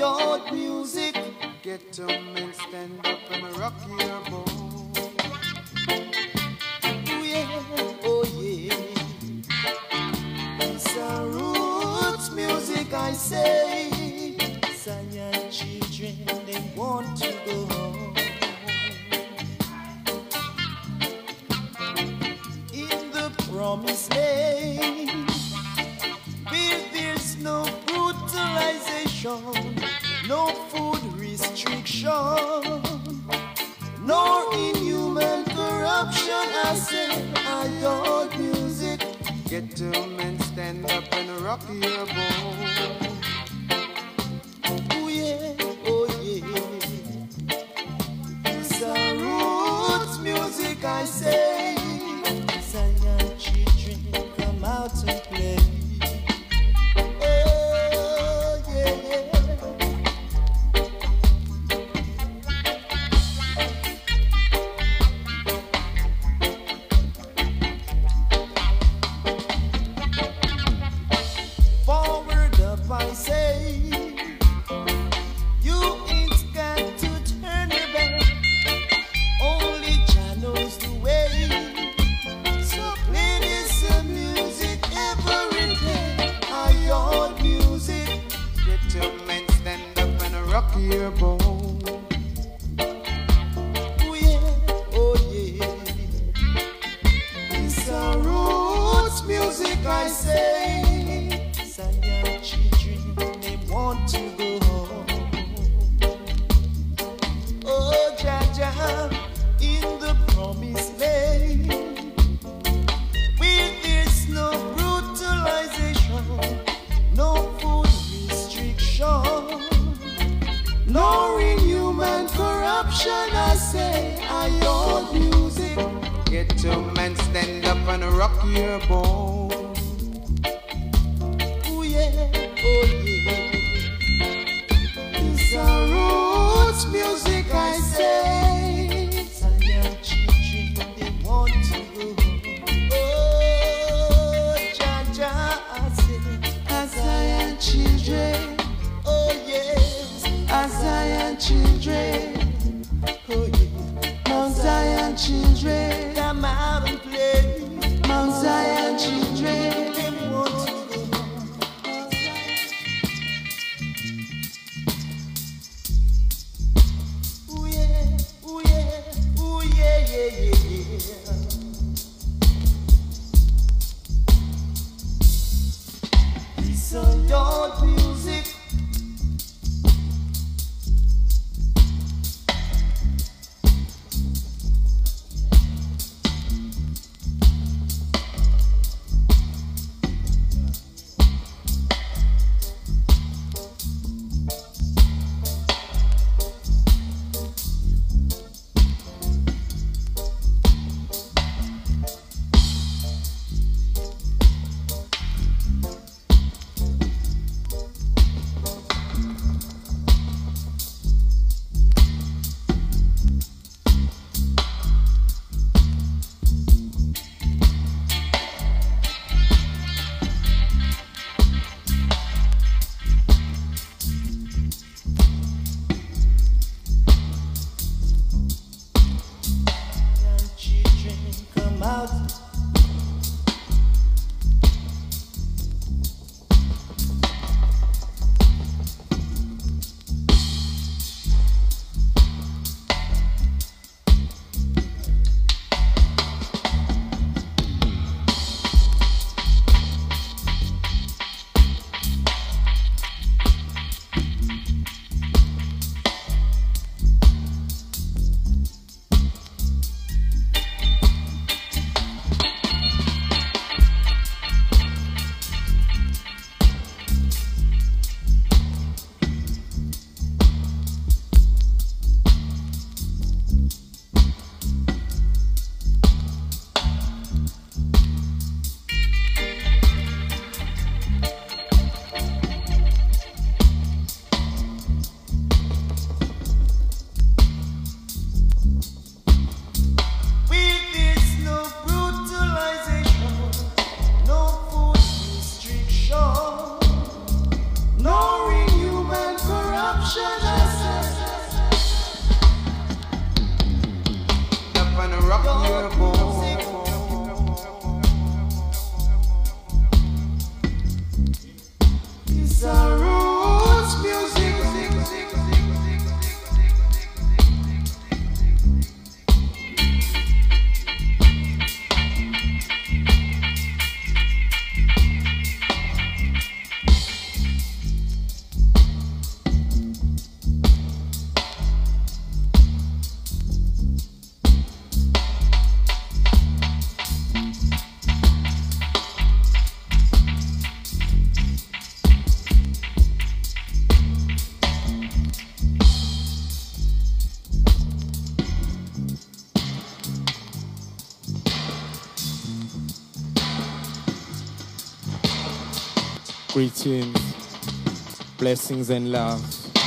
adult music. Get to men, stand up and rock your boat. Oh yeah, oh yeah. It's a roots music, I say. Zion children, they want to go home. In the promised land, where there's no brutalization, no food restriction, nor inhuman corruption. I say, adult music. Get to men, stand up and rock your boat. Oh yeah, oh yeah. It's a roots music, I say. Zion children, come out and play. Oh yeah. Forward up, I say. You ain't got to turn your back. Only Jah knows the way. So play this music every day. Your music. Get your men, stand up and rock your boat. Oh yeah, oh yeah. It's a roots music, I say. Zion children, they want to go home. Oh Jah Jah, in the promised land, where there's no brutalization, no food restriction, no inhuman corruption. I say, adult music. Get your man, stand up and rock your boat. Oh yeah, oh yeah. It's a roots music, I say. Zion children, they want to go home. Oh Jah Jah, I say, Zion children. Oh yes, Zion children. Oh yeah, Mount Zion children, come out and play. Mount Zion children, they want to go home. Ooh yeah, ooh yeah, ooh yeah, yeah, yeah, yeah. It's adult music. rock your boat. It's a roots music. Greetings, blessings and love.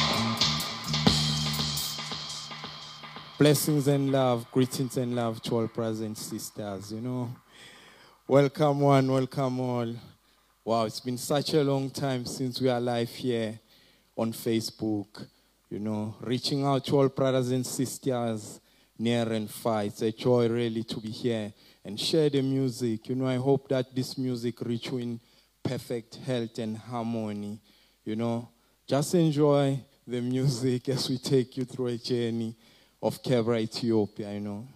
Blessings and love, greetings and love to all present sisters, you know. Welcome one, welcome all. Wow, it's been such a long time since we are live here on Facebook, you know, reaching out to all brothers and sisters near and far. It's a joy really to be here and share the music. You know, I hope that this music reach you in perfect health and harmony, you know. Just enjoy the music as we take you through a journey of Kebra, Ethiopia, you know.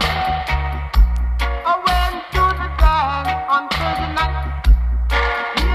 I went to the dance on Thursday night.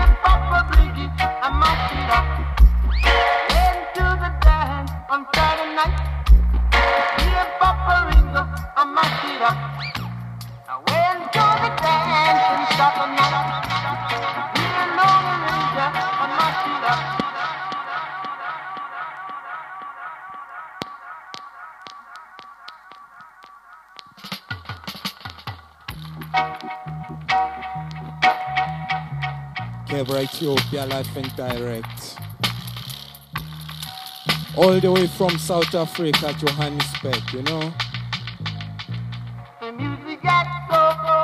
Kebra Ethiopia, live and direct. All the way from South Africa, Johannesburg, you know. The music got go.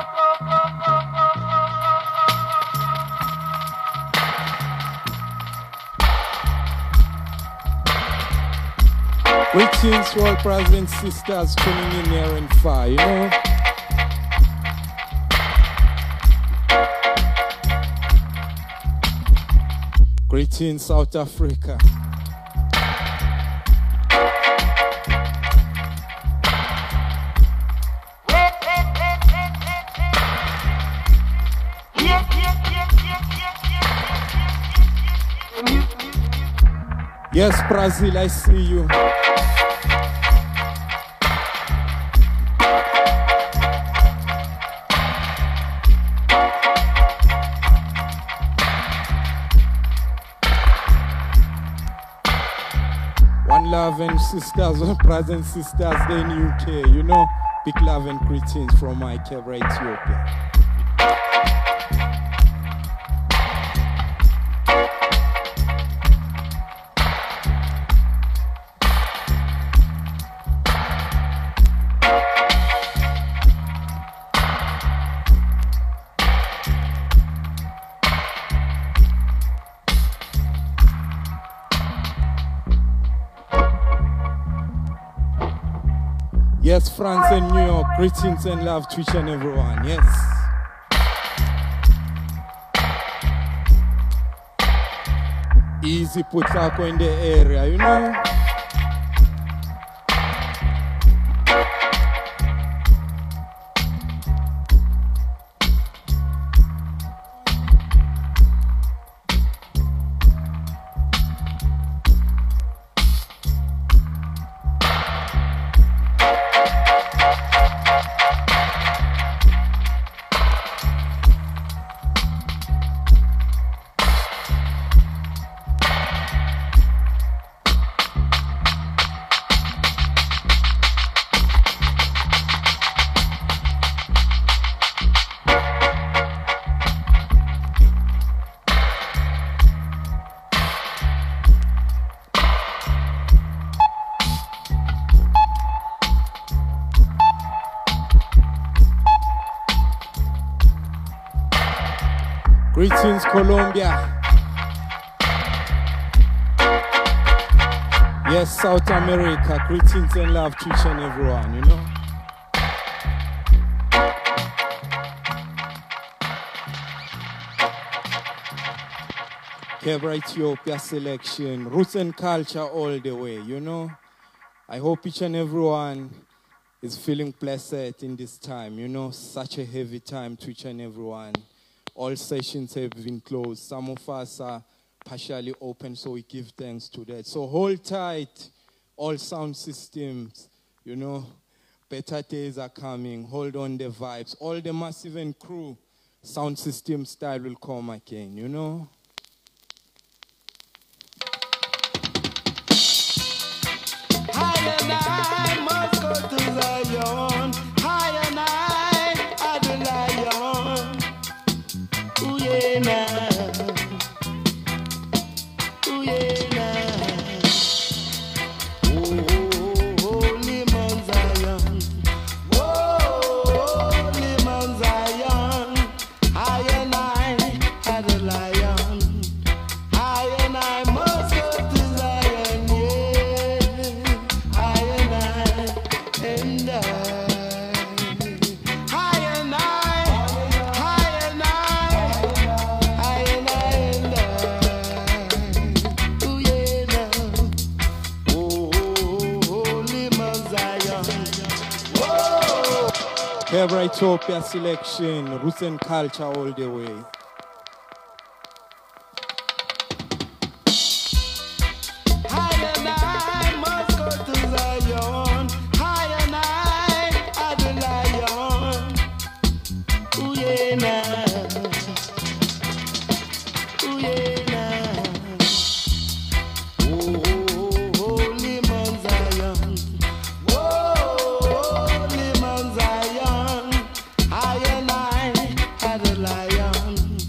Greetings to all present sisters tuning in here and far, you know. Greetings, South Africa. Yes, Brazil, I see you. One love and sisters, one present sisters there in UK, you know. Big love and greetings from my Kebra Ethiopia. Yes, France and New York, greetings and love to each and everyone, yes. Easy Putako in the area, you know. Greetings, Colombia. Yes, South America. Greetings and love to each and everyone, you know. Kebra Ethiopia selection, roots and culture all the way, you know. I hope each and everyone is feeling blessed in this time, you know. Such a heavy time to each and everyone. All sessions have been closed. Some of us are partially open, so we give thanks to that. So hold tight, all sound systems, you know. Better days are coming. Hold on the vibes. All the massive and crew, sound system style will come again, you know. High and I must go to Zion. High and I are the lion. Ooh yeah, nah. Ooh yeah, nah. Oh, holy Mount Zion. Oh, holy Mount Zion. High and I are the lion. High and I must go to Zion, yeah. High and I, and I. High and I, high and I, and I. Ooh yeah now. Oh, holy Mount Zion. Whoa. Kebra Ethiopia selection, roots and culture all the way. High and I must go to Zion. High and I are the lion. Ooh yeah now. Ooh yeah now. Oh, holy Mount Zion. Whoa, holy Mount Zion. High and I are the lion.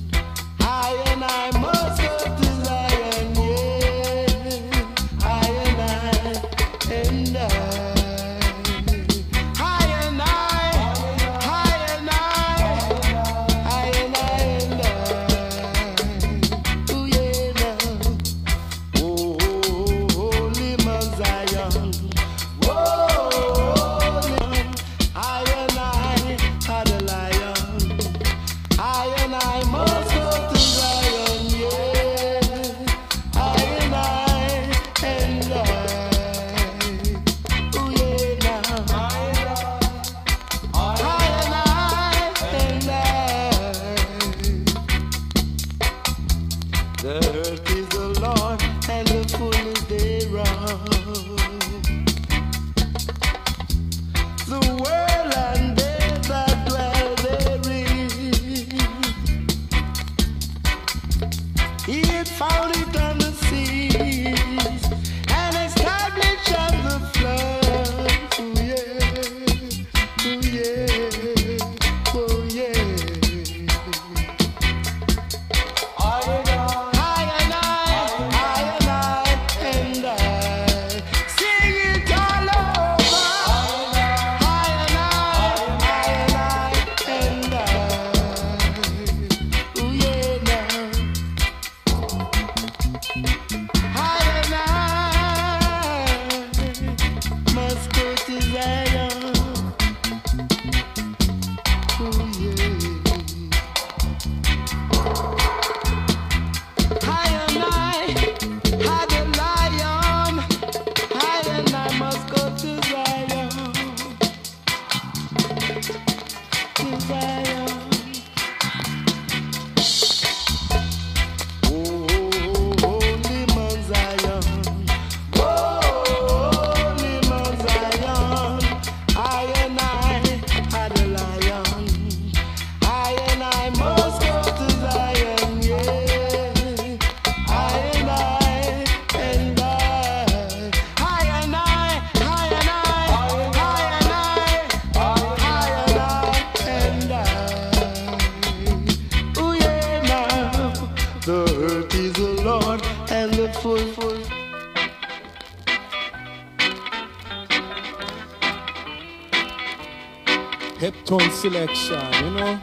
Heptone selection, you know.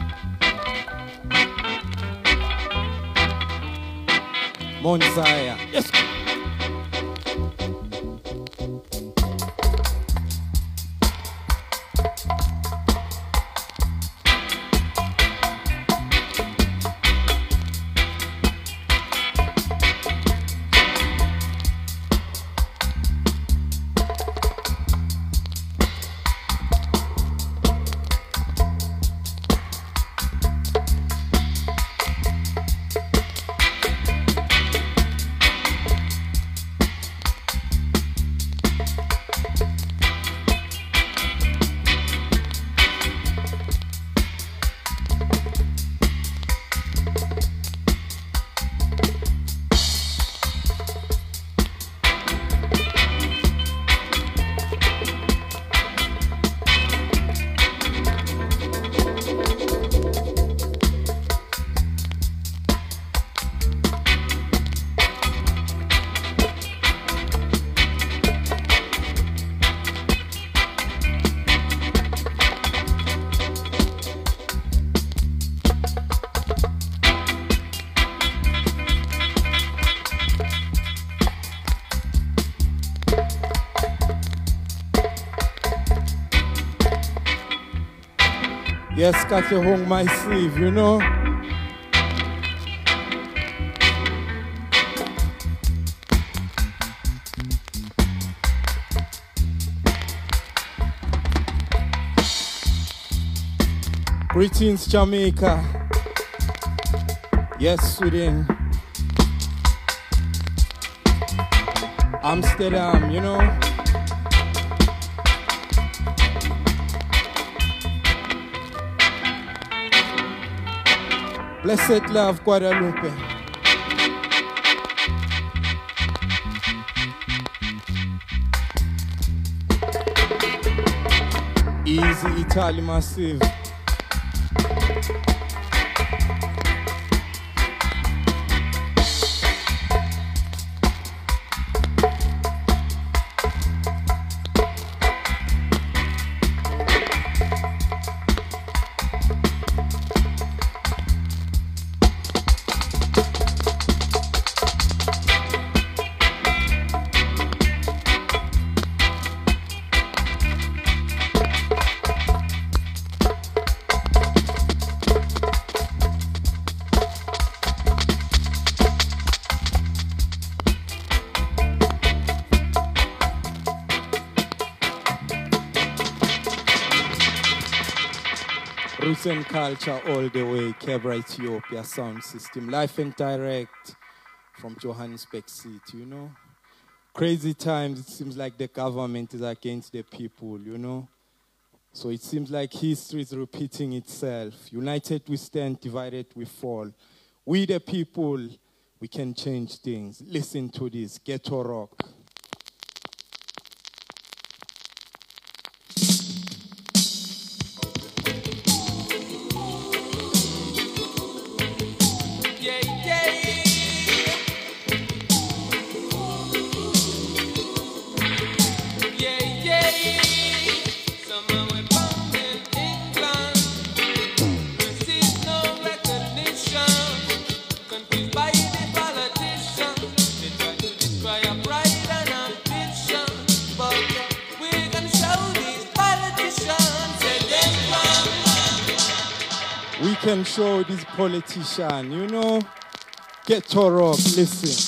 Mount Zion. Yes. Yes, got to hung my sleeve, you know. Greetings, Jamaica. Yes, Sweden. Amsterdam, you know. Blessed love, Guadalupe. Easy Italy Massive. Roots and culture all the way, Kebra Ethiopia sound system, live and direct from Johannesburg City, you know. Crazy times, it seems like the government is against the people, you know. So it seems like history is repeating itself. United we stand, divided we fall. We the people, we can change things. Listen to this, Ghetto Rock. We can show this politician, you know, Ghetto Rock, listen.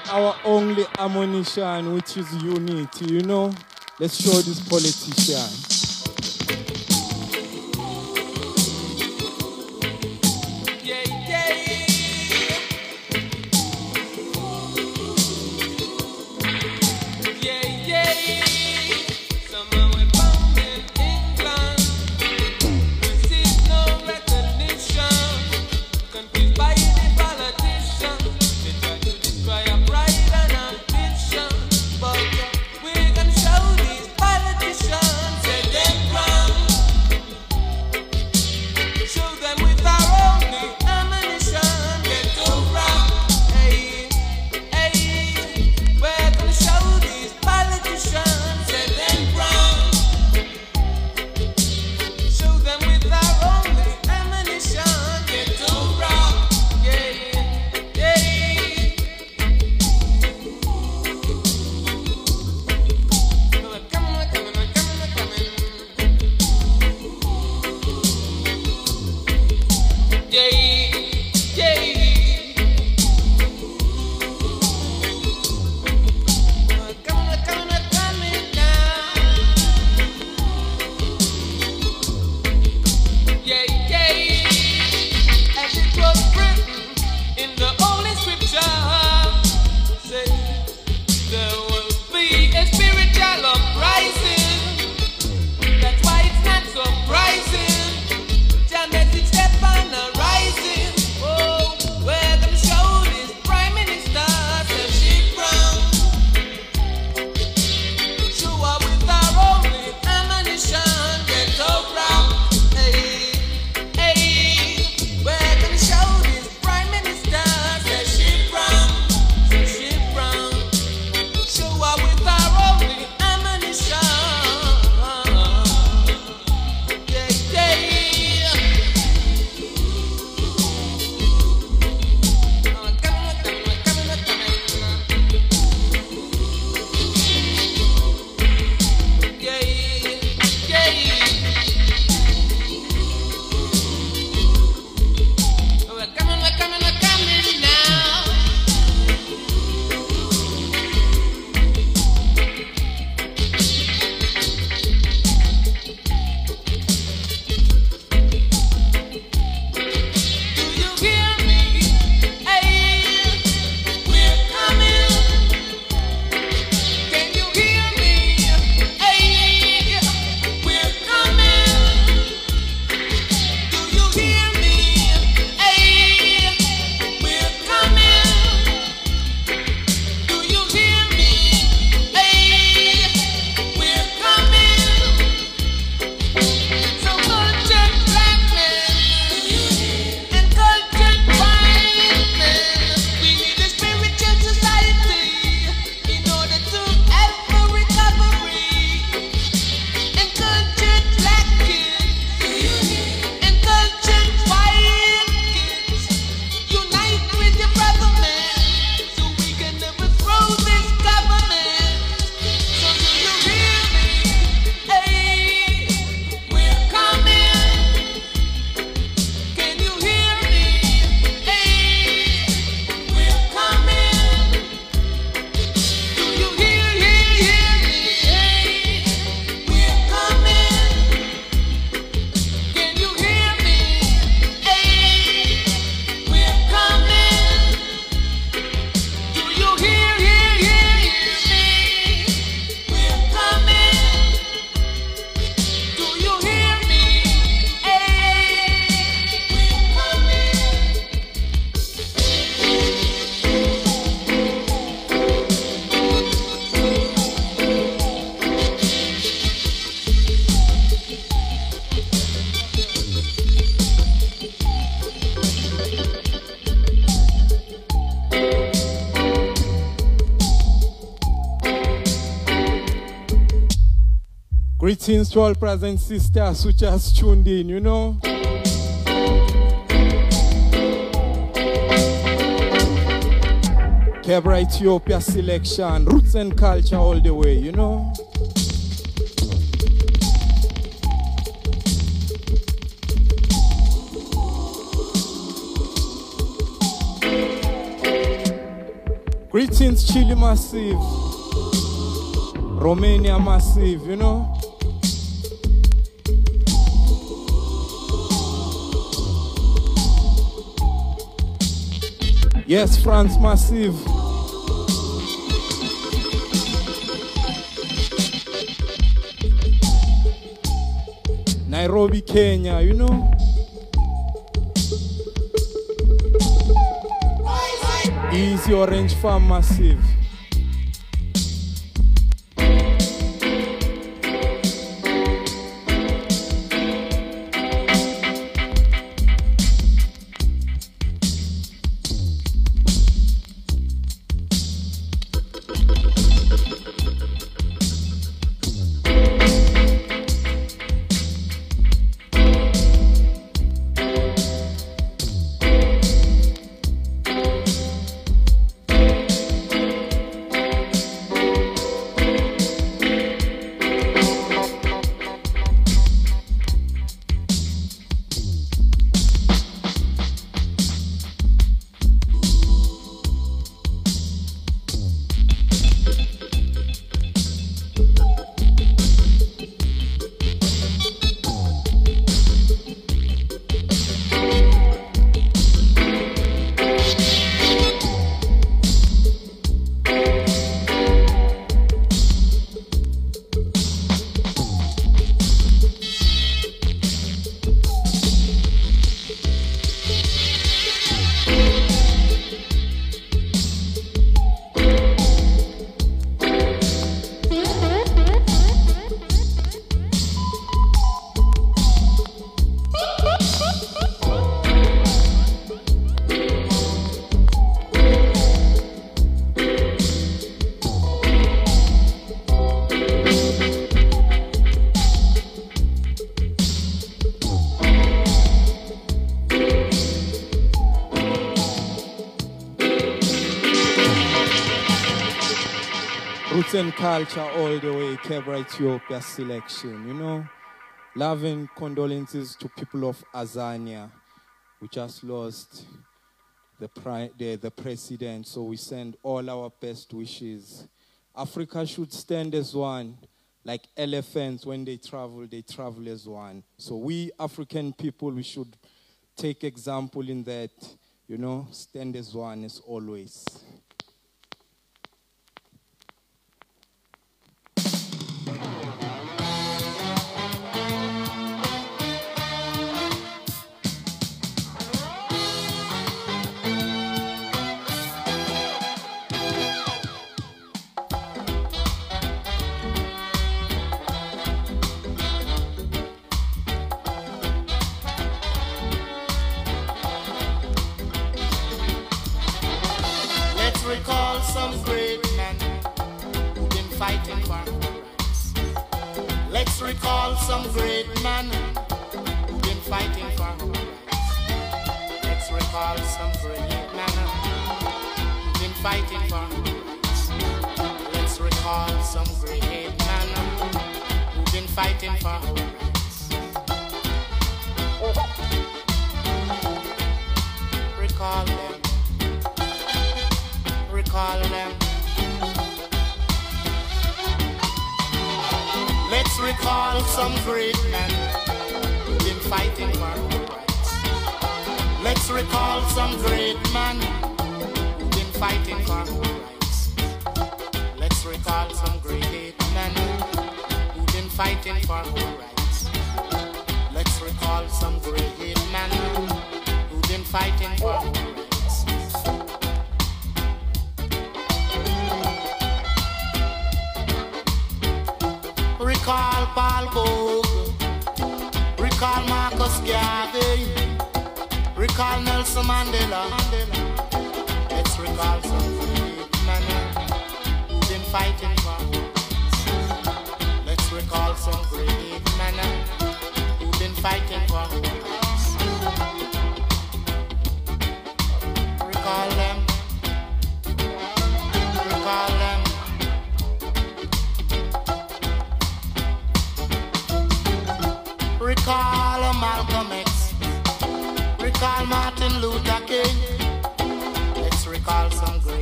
our only ammunition, which is unity, you know? Let's show this politician. Greetings to all present sisters who just tuned in, you know. Kebra Ethiopia selection, roots and culture all the way, you know. Greetings, Chile Massive. Romania Massive, you know. Yes, France Massive. Nairobi, Kenya, you know. Easy Orange Farm Massive. Roots and culture all the way, Kebra Ethiopia selection, you know. Love and condolences to people of Azania. We just lost the president, so we send all our best wishes. Africa should stand as one. Like elephants, when they travel as one. So we African people, we should take example in that, you know, stand as one as always. Recall some great men who've been fighting for our rights. Let's recall some great men who've been fighting for our rights. Let's recall some great men who've been fighting for our rights. Let's recall some great men who've been fighting for our rights. Recall them. Recall them. Let's recall some great men who've been fighting for our rights. Let's recall some great men who've been fighting for our rights. Let's recall some great men who've been fighting for our rights. Let's recall some great men who've been fighting for our rights. Recall Paul Bogue, recall Marcus Garvey, recall Nelson Mandela. Let's recall some great men who've been fighting for our rights. Let's recall some great men who've been fighting for our rights. Recall them, recall them. Recall Malcolm X, recall Martin Luther King. Let's recall some great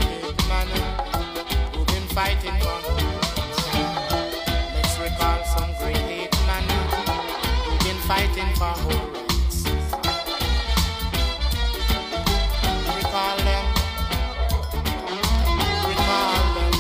man who've been fighting for rights. Let's recall some great man who've been fighting for rights. Recall them. Recall them.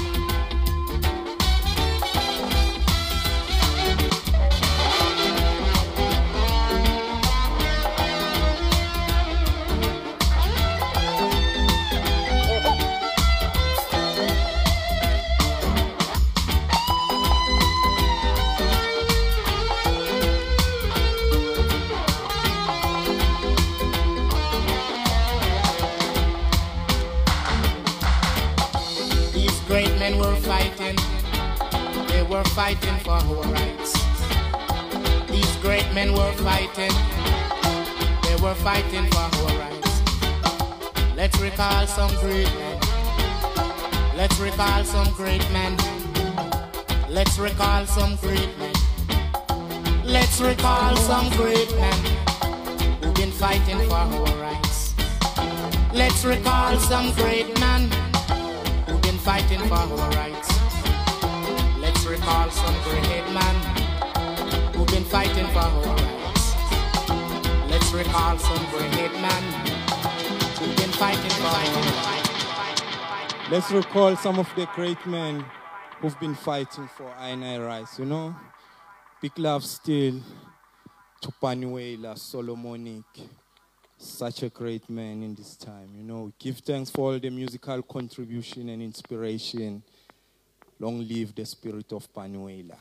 Great men were fighting, they were fighting for our rights. These great men were fighting, they were fighting for our rights. Let's recall some great men. Let's recall some great men. Let's recall some great men. Let's recall some great men who've been fighting for our rights. Let's recall some great men fighting for our rights. Let's recall some great man who've been fighting for our rights. Let's recall some great man who've been fighting for our rights. Let's recall some of the great men who've been fighting for I rights, you know. Big love still to Panuela, Solomonic. Such a great man in this time, you know. Give thanks for all the musical contribution and inspiration. Long live the spirit of Panuela.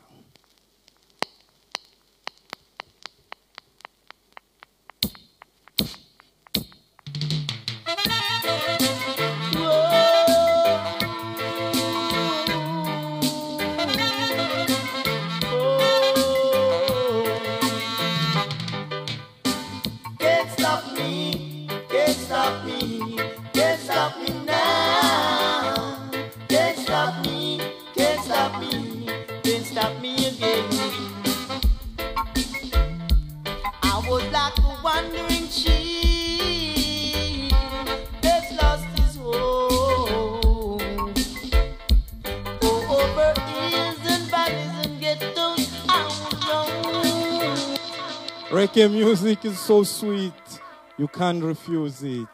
Reggae music is so sweet, you can't refuse it.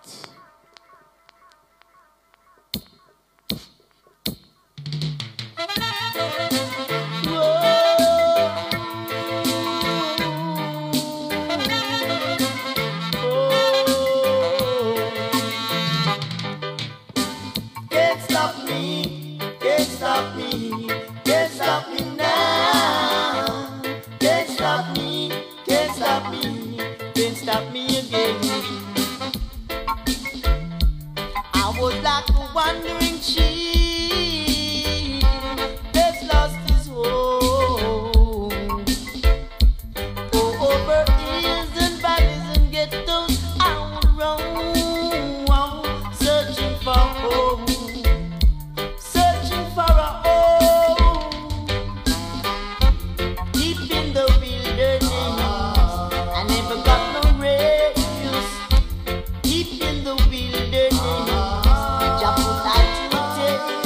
Deep in the wilderness, Jah put I to take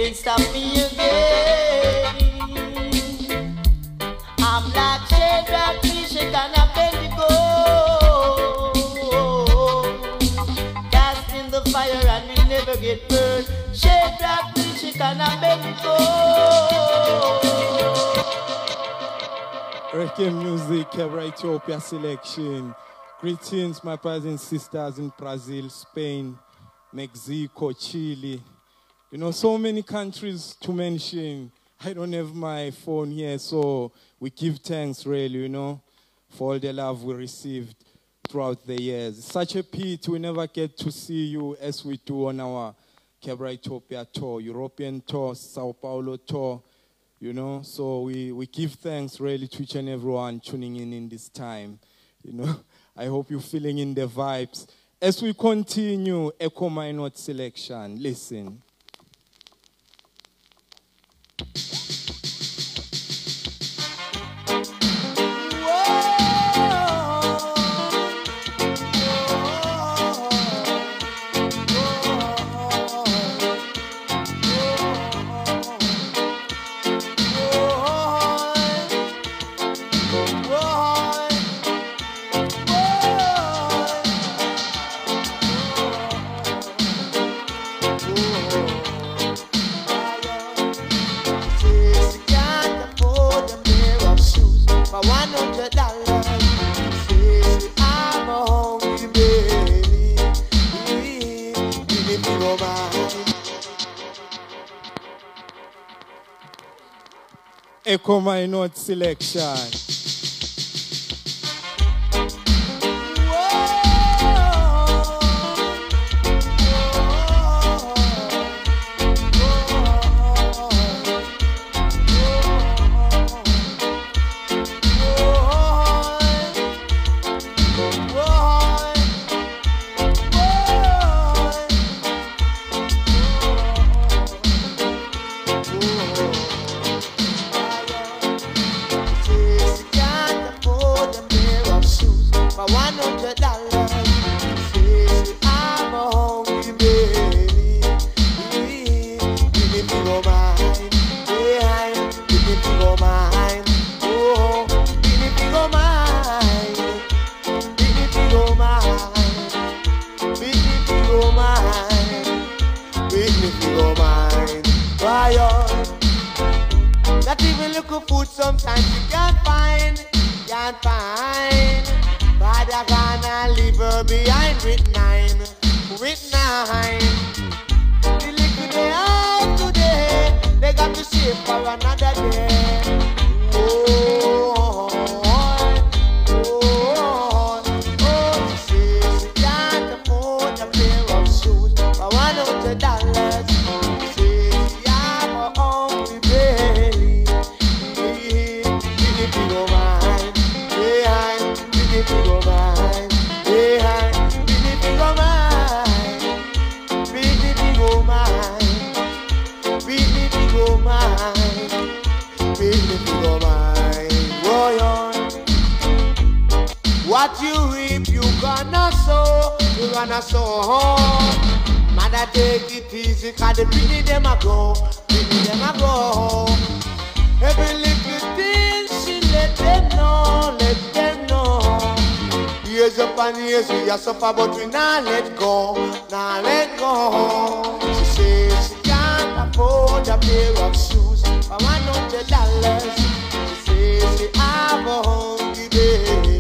can't stop me again. I'm like Shadrach, Meshach, and Abednego, cast in the fire and we'll never get burned. Shadrach, Meshach, and Abednego. Reggae music, Kebra Ethiopia selection. Greetings, my brothers and sisters in Brazil, Spain, Mexico, Chile. You know, so many countries to mention. I don't have my phone here, so we give thanks, really, you know, for all the love we received throughout the years. It's such a pity we never get to see you as we do on our Kebra Ethiopia tour, European tour, Sao Paulo tour, you know. So we give thanks, really, to each and everyone tuning in this time, you know. I hope you're feeling in the vibes. As we continue, Echo My Note selection, listen. Echo My Note selection. What you reap, you gonna sow, you gonna sow. Mother, take it easy, cause the pretty them a go, pretty them a go. Every little thing she let them know, let them know. Years up and years we are suffer, but we not let go, not let go. She says she can't afford a pair of shoes for $100. She says she have a hungry baby.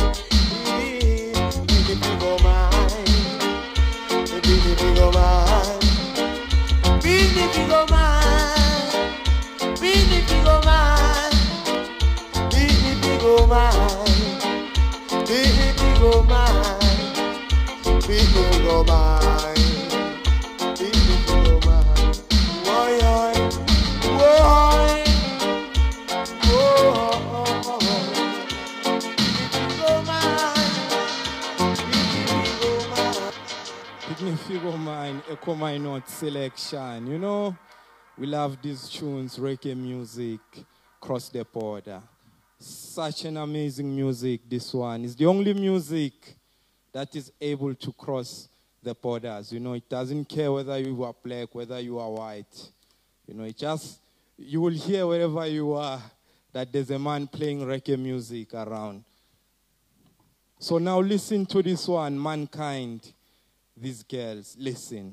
Echo My Note selection. You know, we love these tunes, reggae music, cross the border. Such an amazing music, this one. It's the only music that is able to cross the borders. You know, it doesn't care whether you are black, whether you are white. You know, it just, you will hear wherever you are that there's a man playing reggae music around. So now listen to this one, Mankind. These girls, listen.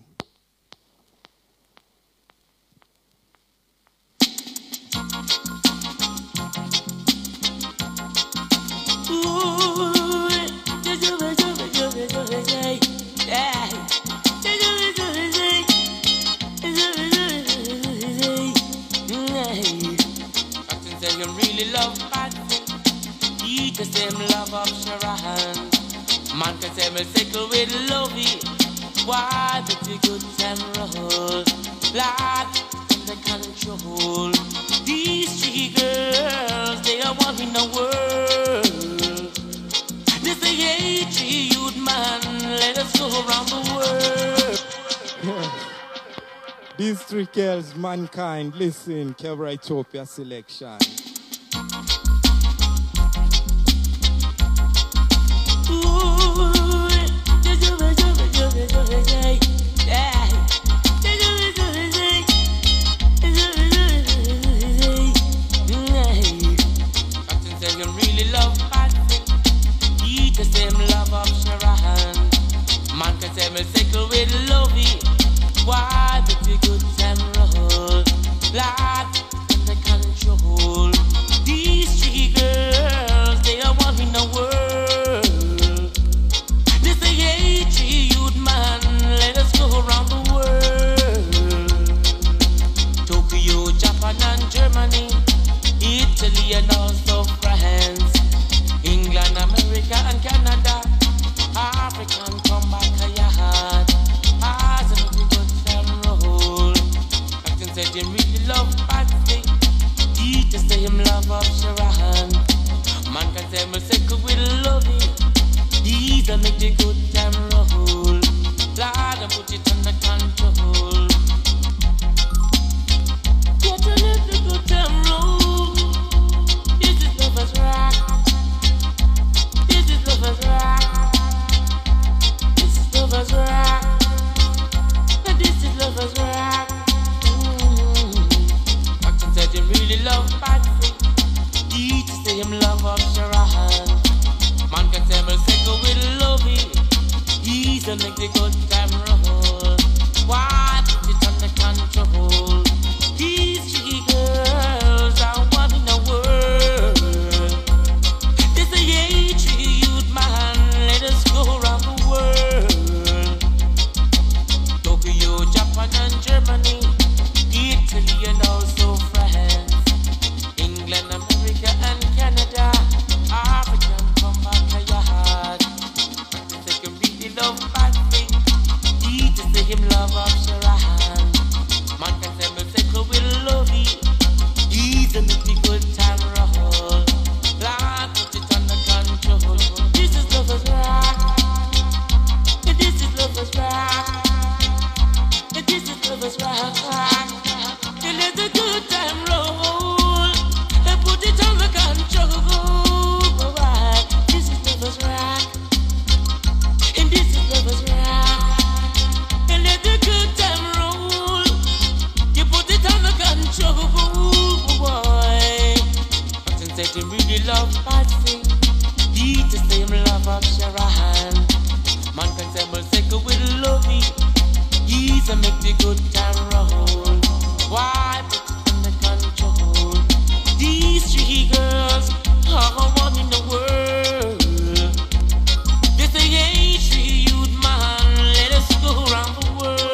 The same love of Sharon. Man can say me sickle with lovey. Why did you good time roll? Lord, under control. These three girls, they are one in the world. This is a three youth man. Let us go around the world. These three girls, Mankind. Listen, Kebra Ethiopia selection. Why did you good time roll? Lord, under control. These three girls, they are one in the world. This is a three youth man. Let us go around the world. Tokyo, Japan and Germany, Italy and also France, England, America and Canada, African come back a yard. Said him really love Patsy. He just say him love of Sharon. Man can say me sick with loving. These are make the good time roll. Lord, and put it under control. Get to let the good time roll. This is lovers rock. This is lovers rock. This is lovers rock. This is lovers rock. Said him really love Patsy. He to say him love of Sharon. Man can say me sick with loving. He's a make the good time roll. Why put it under control? These three girls are one in the world. This is a three youth man. Let us go around the world. Tokyo, Japan and Germany, Italy and also France, England, America and Canada, African come back a yard. They can really love Patsy. He to say him love of Sharon. Man can say me sickle with lovey. He's a make the good time roll. Lord, put it under control. This is lovers rock. This is lovers rock. This is lovers rock. And let the good time roll. And put it under control. Right. This is lovers rock. And this is lovers rock. And let the good time roll. You put it under control. Boy. Captain said he really love Patsy. He to say him love of Sharon. Man can say me sick with lovey. He's a make the good time roll. Why put it under control? These three girls are one in the world. This is a three youth man. Let us go around the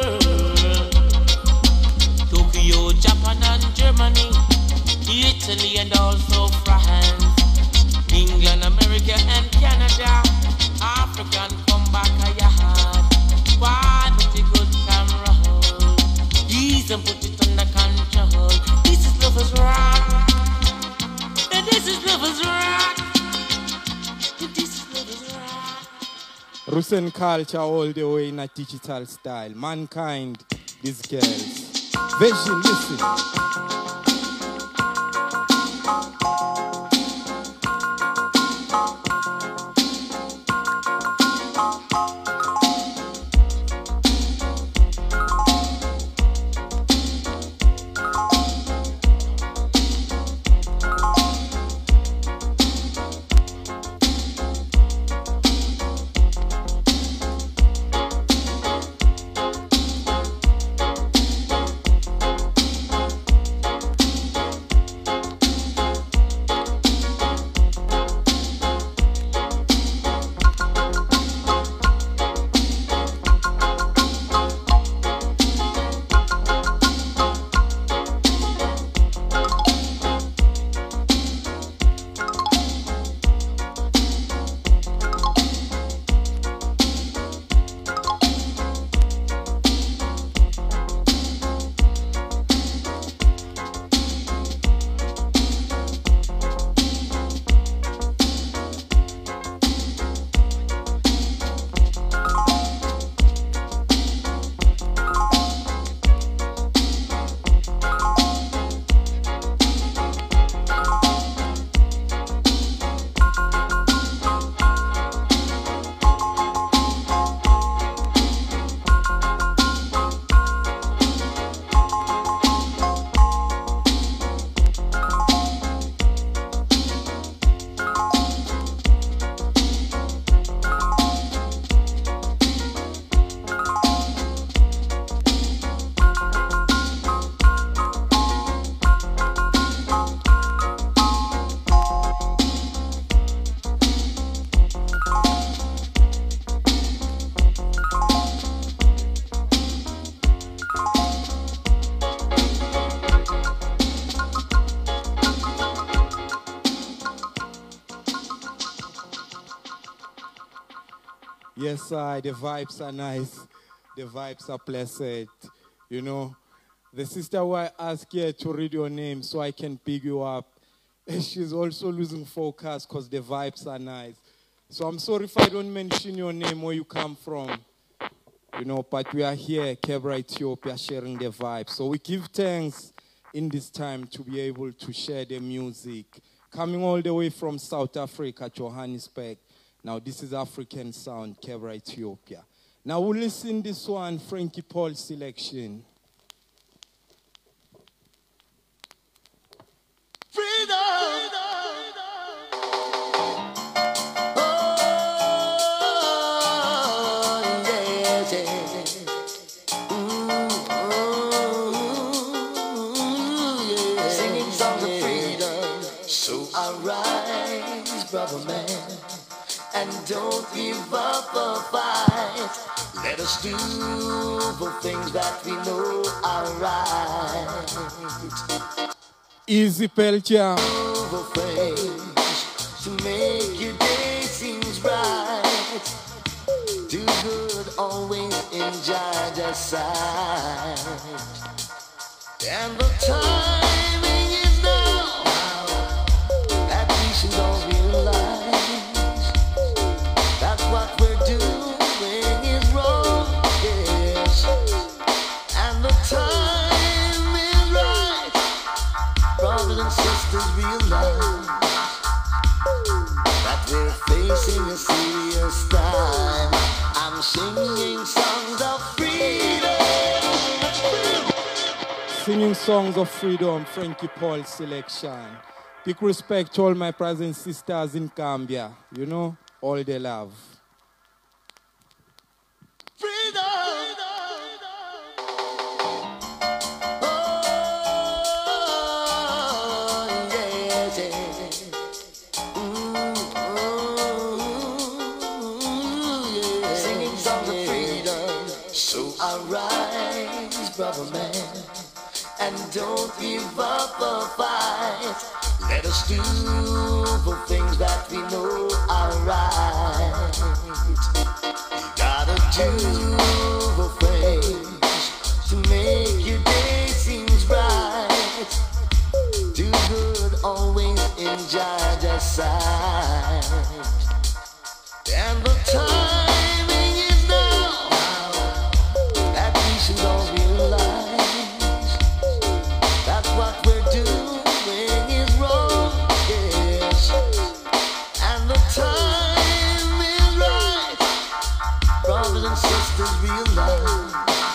world. Tokyo, Japan and Germany, Italy and also France, England, America and Canada, African come back a yard. Why put it good time roll? These and put it under control. This is lovers rock. And this is lovers rock. And this is lovers rock. Russian culture all the way in a digital style. Mankind, these girls. Vision, listen. Yes, I. The vibes are nice. The vibes are blessed. You know, the sister who I asked here to read your name so I can pick you up, she's also losing focus because the vibes are nice. So I'm sorry if I don't mention your name, where you come from. You know, but we are here, Kebra, Ethiopia, sharing the vibe. So we give thanks in this time to be able to share the music. Coming all the way from South Africa, Johannesburg. Now this is African sound, Kebra, Ethiopia. Now we'll listen this one, Frankie Paul selection. Freedom! Brother man, and don't give up the fight. Let us do the things that we know are right. Easy Pelcha. The things to make your day seems bright. Do good always in Judge's sight. And the timing is now that we should all realize that what we're doing is wrong, yes. And the time is right. Brothers and sisters realize that we're facing a serious time. I'm singing songs of freedom. Singing songs of freedom, Frankie Paul selection. Big respect to all my brothers and sisters in Gambia. You know, all the love. Freedom! Oh, yes, yes. Yeah. Singing songs of freedom. So arise, brother man, and don't give up the fight. Let us do the things that we know are right. You gotta do the things to make your day seems bright. Do good always in Judge's sight. And the timing is now that we should all realize that what we're doing is wrong, yes. And the time is right. Brothers and sisters realize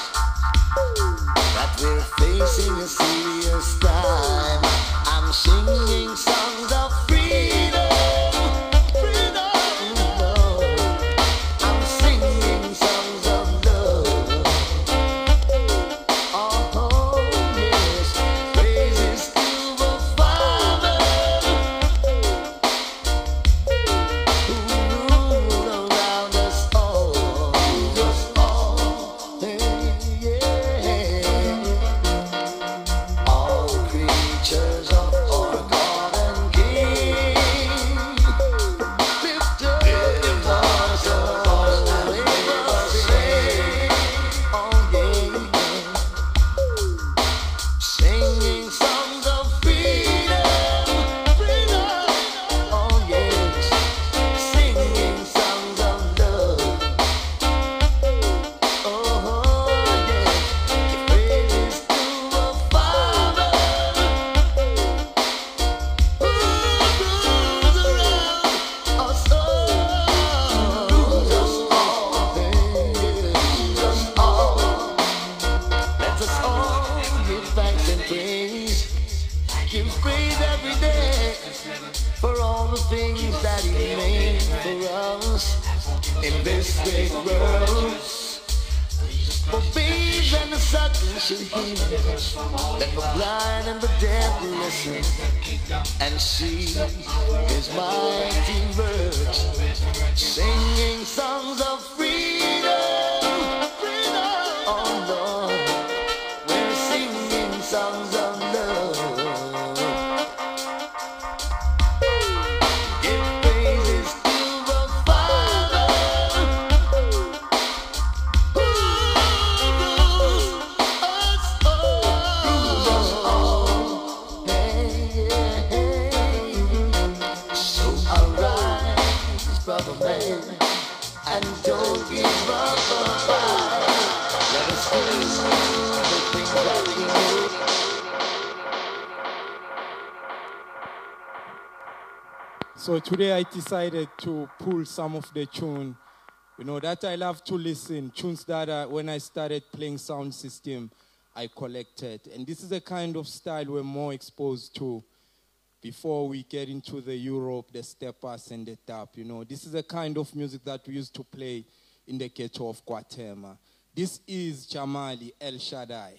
that we're facing a serious time. I'm singing songs of freedom. Freedom, Lord. I'm singing songs of love. Oh, yes. Praises to the Father who ruled around us all. Yeah. All creatures of our God and King, lift up your voice, oh yeah, singing songs of freedom, freedom, oh yes, singing songs of love, oh yes, praises to the Father who rules around us all. Rules us all. Let us all give thanks and praise. Give praise every day for all the things that He made for us in this great world. For babes and the suckling should hear, let the blind and the deaf listen and see His mighty works, singing songs of freedom. Freedom, oh Lord, we're singing songs of love. Give praises to the Father So today I decided to pull some of the tune, that I love to listen, tunes that when I started playing sound system, I collected. And this is the kind of style we're more exposed to before we get into the Europe, the steppers and the tap. This is the kind of music that we used to play in the ghetto of Guatemala. This is Jamali El Shaddai.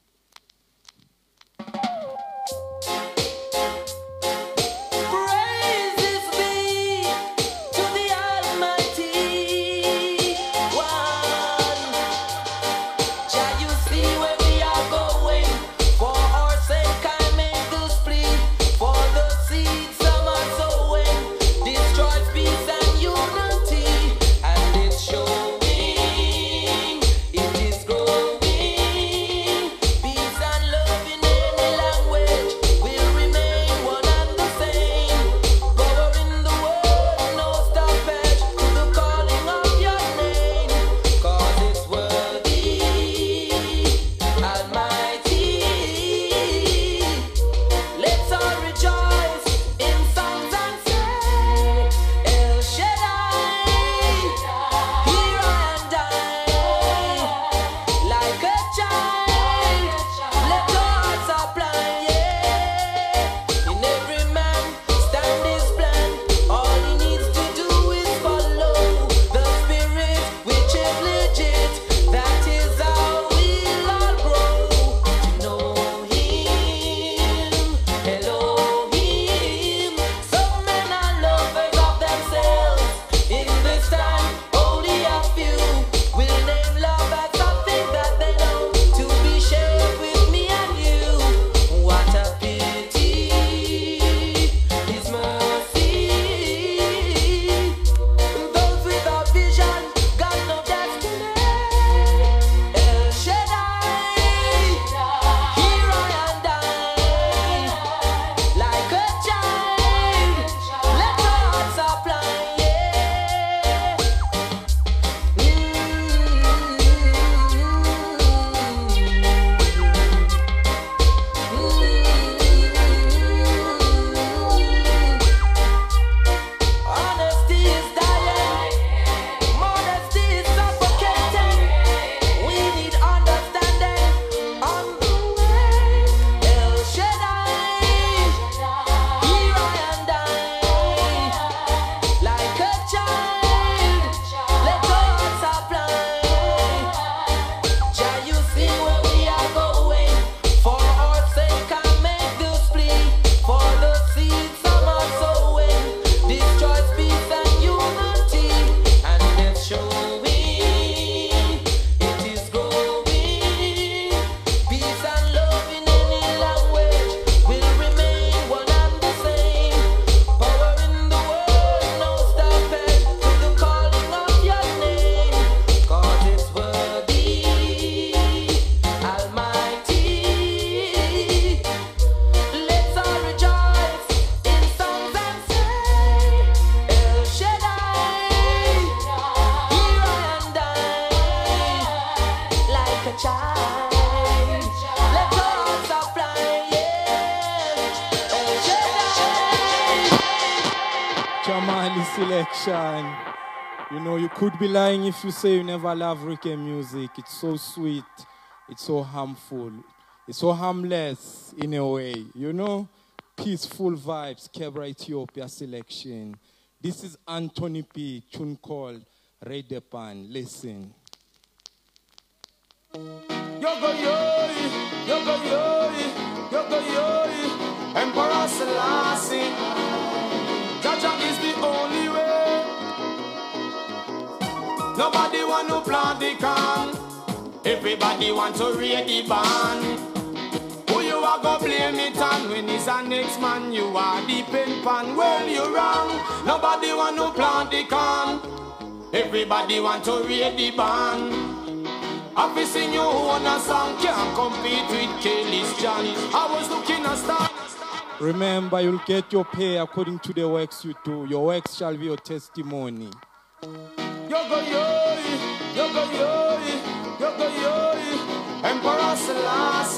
Selection. You could be lying if you say you never love reggae music. It's so sweet. It's so harmful. It's so harmless in a way. Peaceful vibes. Kebra Ethiopia selection. This is Anthony P. Tune called Redepan. Listen. Yogo yoi, yogo yoi, yogo yoi. Emperor Selassie. Jaja is the only way. Nobody want to plant the can. Everybody want to read the band. Who you are gonna blame it on? When it's a next man, you are the pen pan. Well, you're wrong. Nobody want to plant the can. Everybody want to read the band. I've been sing you on a song, can't compete with Kelly's John. I was looking at stars. Remember, you'll get your pay according to the works you do. Your works shall be your testimony. Yogo yoi, yogo yoi, yogo yoi. Emperor Selassie.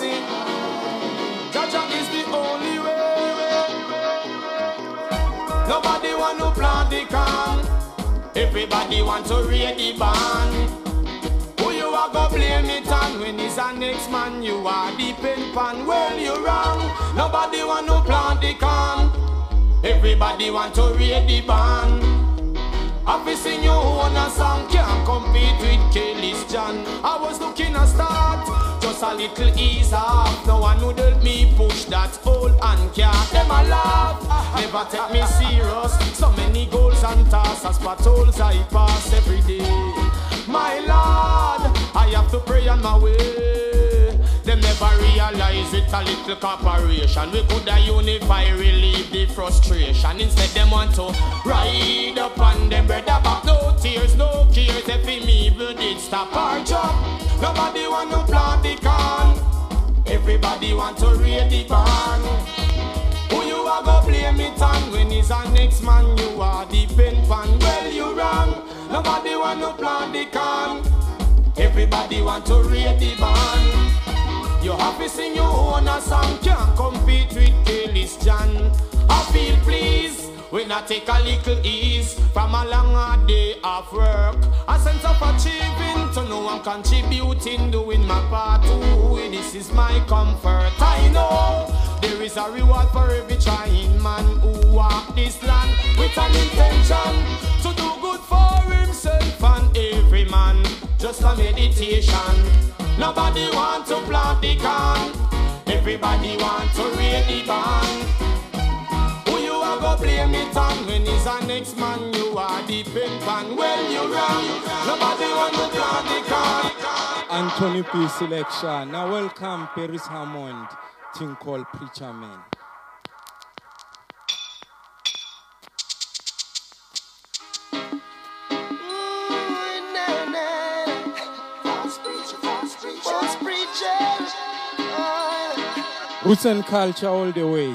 Nobody want to plant the can. Everybody want to raid the band. Who you are go blame it on? When it's a next man you are the pen pan. Well you wrong. Nobody want to plant the can. Everybody want to raid the band. I've been sing you on a song, can't compete with Kelly's John. I was looking to start, just a little ease off. No one would help me push that old and can't. Them a laugh, never take me serious. So many goals and tasks, patrols I pass every day. My Lord, I have to pray on my way. Them never realize with a little cooperation we could have unify, relieve the frustration. Instead them want to ride up on them brother back. No tears, no cares if him evil did stop our job. Nobody want to plant the can. Everybody want to raid the barn. Who you are go blame it on? When he's a next man you are the pen pan. Well you wrong. Nobody want to plant the can. Everybody want to raid the barn. You have to sing your own a song, can't compete with Kelly's John. I feel pleased when I take a little ease from a long hard day of work. A sense of achieving to know I'm contributing, doing my part. Ooh, this is my comfort. I know there is a reward for every trying man who walk this land with an intention to do good for himself and every man. Just a meditation. Nobody want to plant the can. Everybody want to raid the band. Who you are go blame it on? When he's a next man you are the pen pan. Well you wrong. Nobody want to plant the can. Anthony P. Selection. Now welcome Paris Hammond. Thing called Preacher Man. Roots and culture all the way.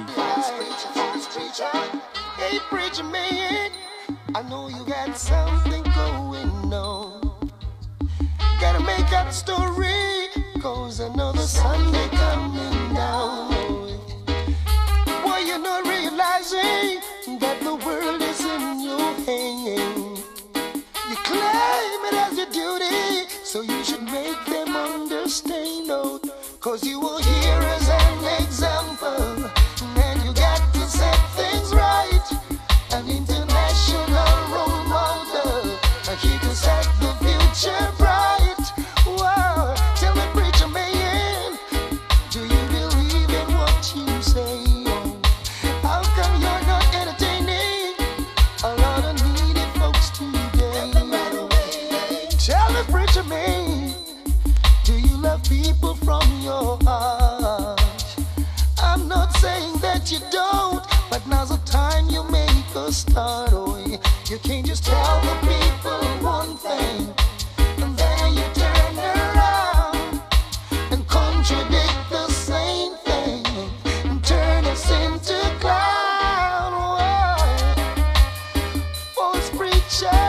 Hey, preacher man, I know you got something going on. Gotta make up a story, cause another Sunday coming down. Boy, you're not realizing that the world is in your hand. You claim it as your duty, so you should make them understand, oh, cause you will hear as an example, and you got to set things right. An international role model, here to set the future bright. Wow, tell me, preacher man, do you believe in what you say? How come you're not entertaining a lot of needy folks today? Tell me, preacher man, do you love people from your heart? I'm not saying that you don't, but now's the time you make a start. Oh, you can't just tell the people one thing and then you turn around and contradict the same thing and turn us into clown. False preacher.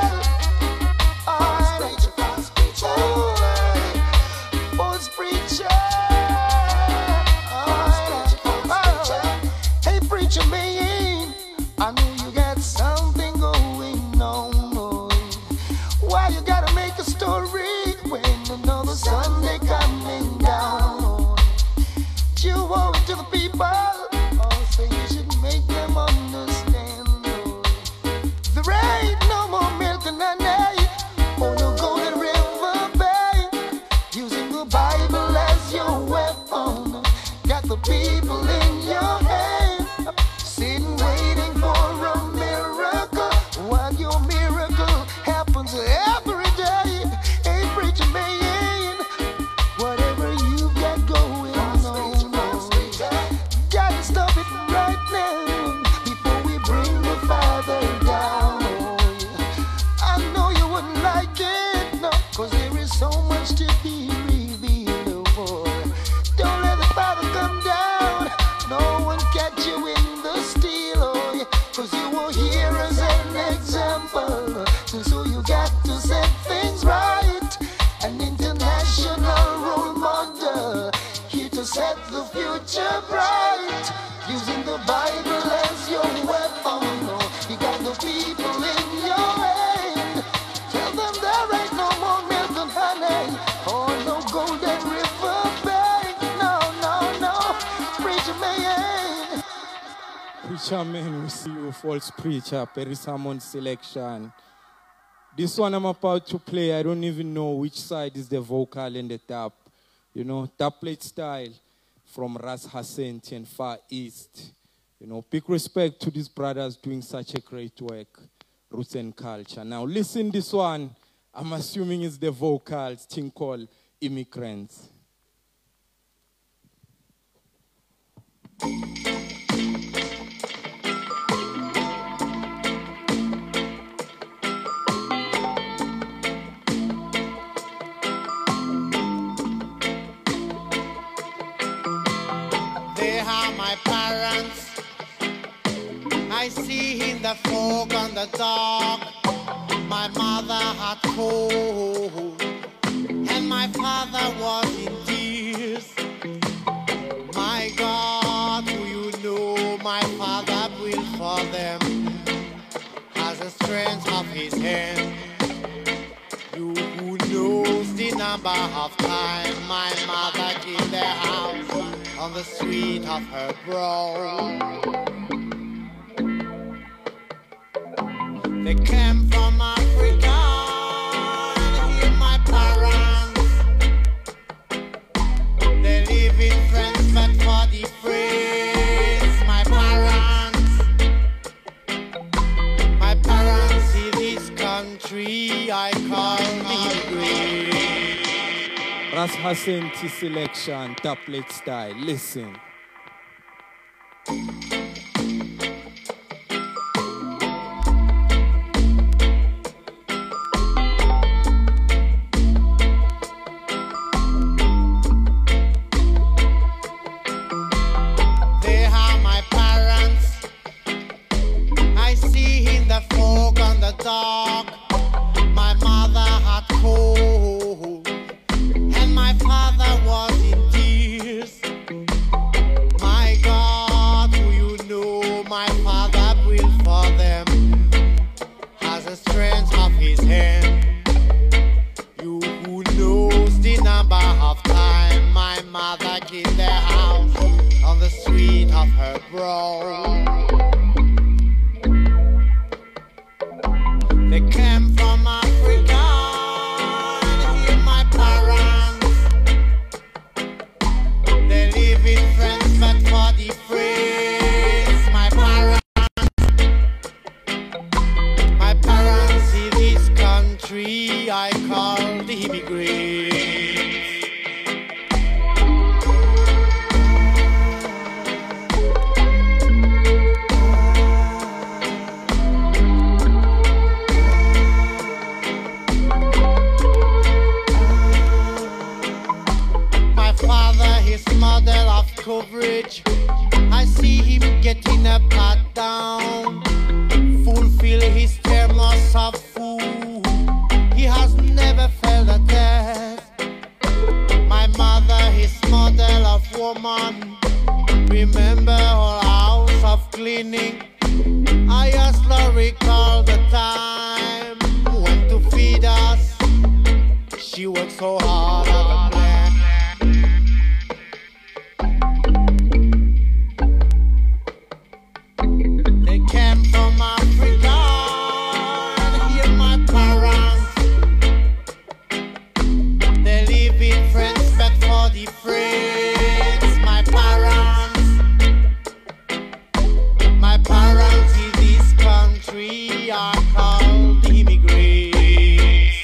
I know you got something going on. Why you gotta make a story when another Sunday coming down? You owe it to the people, also you should make them understand. There ain't no more milk and honey on the Golden River Bay. Using the Bible as your weapon, got the people in your hand, sitting waiting for a miracle, while your miracle happens every day. Hey, preacher man, whatever you got going on, gotta stop it right now before we bring the Father down. I know you wouldn't like it, no, cause there is so much to be revealed, boy. Don't let the Father come down, no one catch you in the steel, oh, cause you will hear as an example. So you got to set things right. An international role model, here to set the future bright. Using the Bible as your weapon, oh, you your people in your hand. Tell them there ain't no more milk and honey, or no golden river bank. No, no, no, preacher man. Preacher man, we see you, false preacher, Perry Salmon selection. This one I'm about to play, I don't even know which side is the vocal and the tap. You know, tablet style from Ras Hassanti and Far East. You know, big respect to these brothers doing such a great work, roots and culture. Now listen this one, I'm assuming it's the vocals, thing called Immigrants. My parents, I see in the fog on the dark. My mother had cold, and my father was in tears. My God, do you know my father will for them has the strength of his hand. You who knows the number of times my mother came their house on the street of her brow. They came from Africa, and here my parents. They live in France, but for the phrase, my parents see this country I call immigrant. Ras Hassanti selection, tablet style, listen. They are my parents, I see in the fog on the dark. My mother had cold, my father was in tears. My God, do you know my father will for them has the strength of his hand. You who knows the number of times my mother came their house on the street of her brow. They came from Africa. I call the immigrants. My father, his model of coverage. I see him getting a pat down, fulfill his thermos of food. He has never felt a test. My mother, his model of woman. Remember her house of cleaning. I just not recall the time when to feed us. She worked so hard at the plant. They came from Africa. The friends, my parents in this country are called immigrants.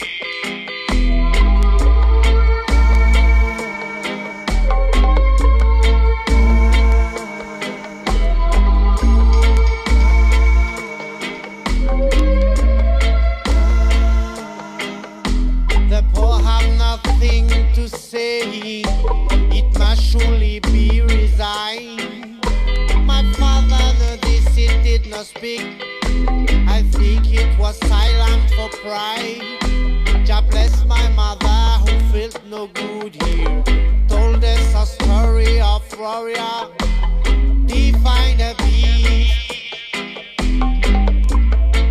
The poor have nothing to say. It must surely be resigned. My father, the deceit did not speak. I think it was silent for pride. God bless my mother who felt no good here. Told us a story of warrior, define a beast.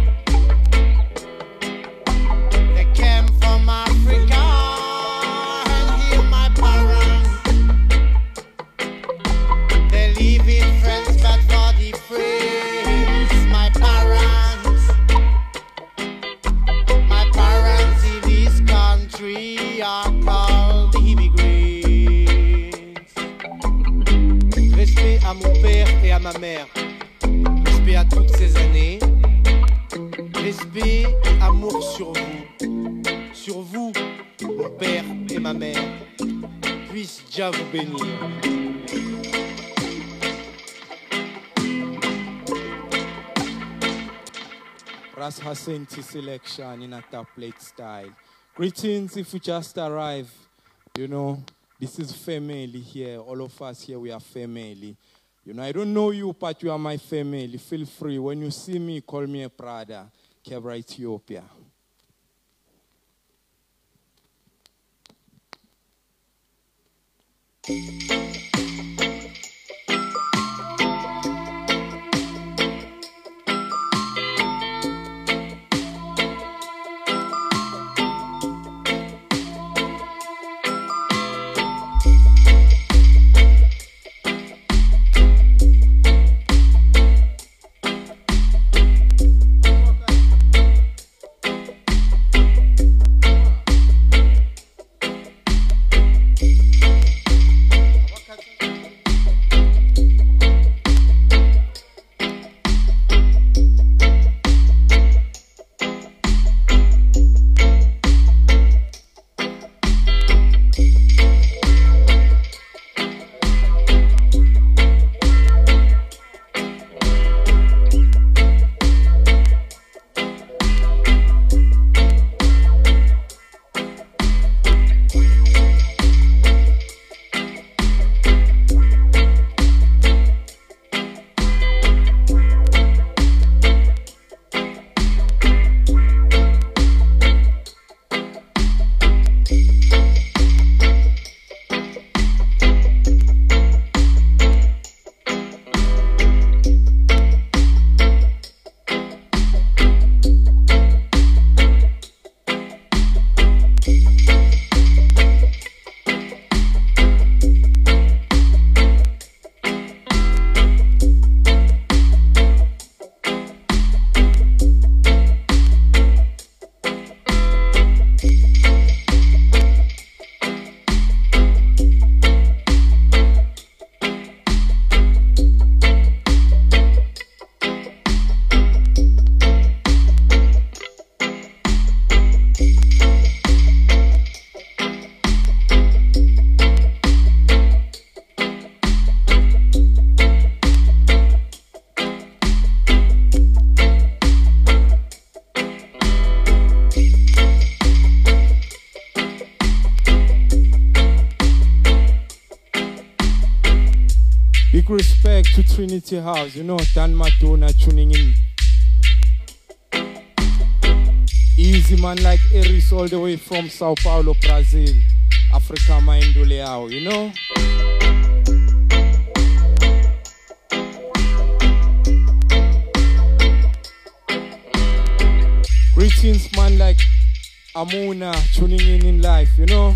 Leaving friends bad for the friends. My parents in this country are called immigrants. Respect à mon père et à ma mère. Respect à toutes ces années. Respect et amour sur vous, mon père et ma mère. Puisse Jah vous bénir. Ras Hasenti selection in a top plate style. Greetings if you just arrived. You know, this is family here. All of us here, we are family. You know, I don't know you, but you are my family. Feel free. When you see me, call me a brother. Kebra Ethiopia. Big respect to Trinity House, you know, Dan Matona tuning in. Easy man like Eris all the way from Sao Paulo, Brazil. Africa Maindo Leao, you know. Greetings man like Amuna tuning in life, you know.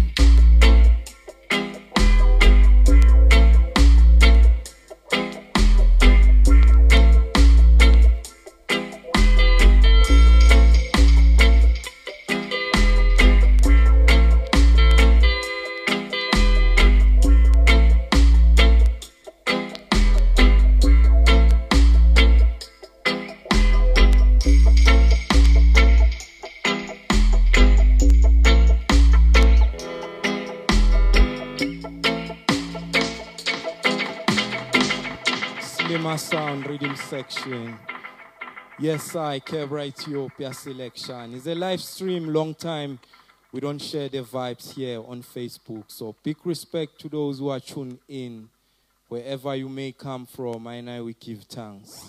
Sound rhythm section. Yes, I Kebra Ethiopia selection. It's a live stream, long time. We don't share the vibes here on Facebook. So big respect to those who are tuned in. Wherever you may come from, I know we give thanks.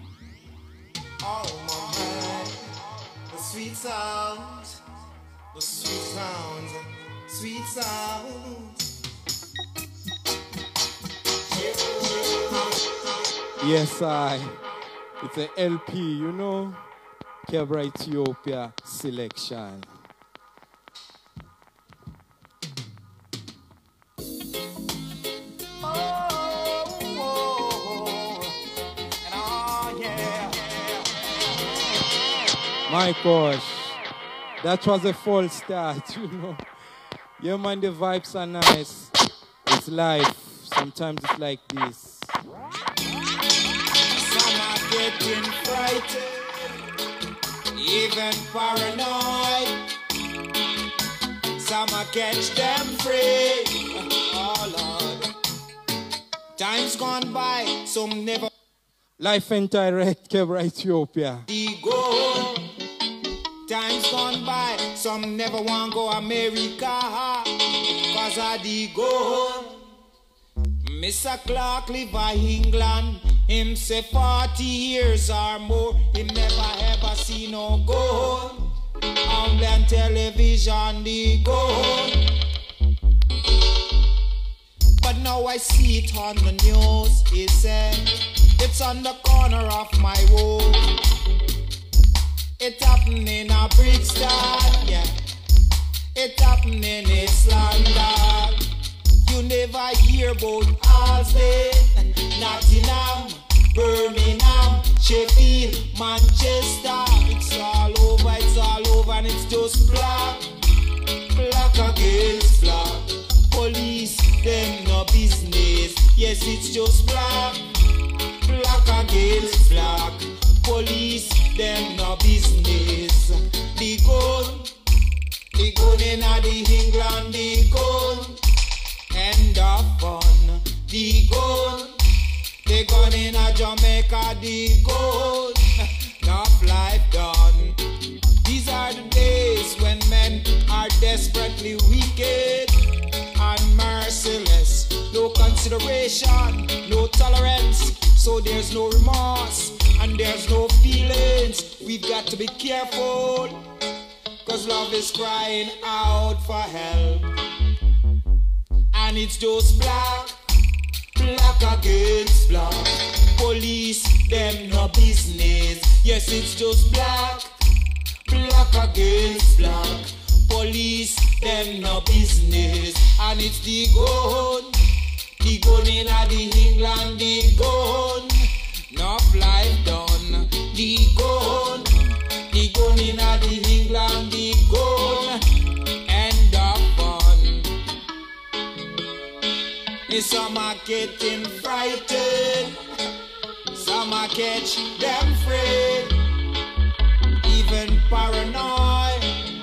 Oh my man, the sweet sound, the sweet sound, sweet sound. Yes, it's a LP, you know, Kebra Ethiopia selection. Oh, oh, My gosh, that was a false start, you know. Yeah, man, the vibes are nice. It's life. Sometimes it's like this. Some are getting frightened, even paranoid. Some are catch them free. Oh Lord. Time's gone by, some never Life and direct, Kebra Ethiopia. go. Time's gone by, some never want go America. Cause I the go. Mr. Clark live in England. Him say 40 years or more. He never ever see no gold. Only on television the gold. But now I see it on the news. He said it's on the corner of my road. It happened in a Brixton, yeah. It happened in East London. You never hear about Alston, Nottingham, Birmingham, Sheffield, Manchester. It's all over, and it's just black. Black against black. Police, them no business. Yes, it's just black. Black against black. Police, them no business. The gun in the England, the gun. End of fun. The gun in a Jamaica, the gun. Enough life done. These are the days when men are desperately wicked and merciless. No consideration, no tolerance. So there's no remorse and there's no feelings. We've got to be careful, cause love is crying out for help. And it's just black, black against black. Police, them no business. Yes, it's just black, black against black. Police, them no business. And it's the gun in the England, the gun. Enough life done. The gun in the England, the gun. End of fun. Some are getting frightened. Some are catch them free. Even paranoid.